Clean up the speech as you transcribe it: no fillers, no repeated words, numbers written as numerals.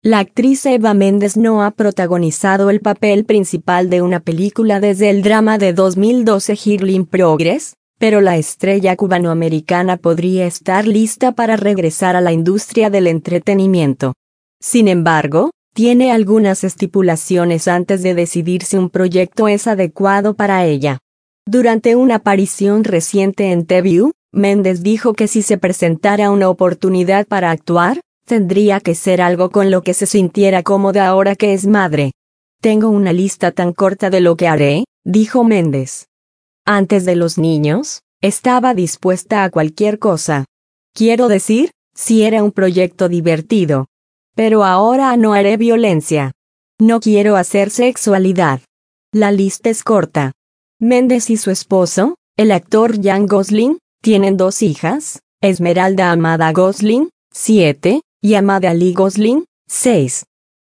La actriz Eva Méndez no ha protagonizado el papel principal de una película desde el drama de 2012 Girl in Progress, pero la estrella cubanoamericana podría estar lista para regresar a la industria del entretenimiento. Sin embargo, tiene algunas estipulaciones antes de decidir si un proyecto es adecuado para ella. Durante una aparición reciente en The View, Méndez dijo que si se presentara una oportunidad para actuar, tendría que ser algo con lo que se sintiera cómoda ahora que es madre. Tengo una lista tan corta de lo que haré, dijo Méndez. Antes de los niños, estaba dispuesta a cualquier cosa. Quiero decir, si era un proyecto divertido. Pero ahora no haré violencia. No quiero hacer sexualidad. La lista es corta. Méndez y su esposo, el actor Ryan Gosling, tienen 2 hijas, Esmeralda Amada Gosling, 7, y Amada Lee Gosling, 6.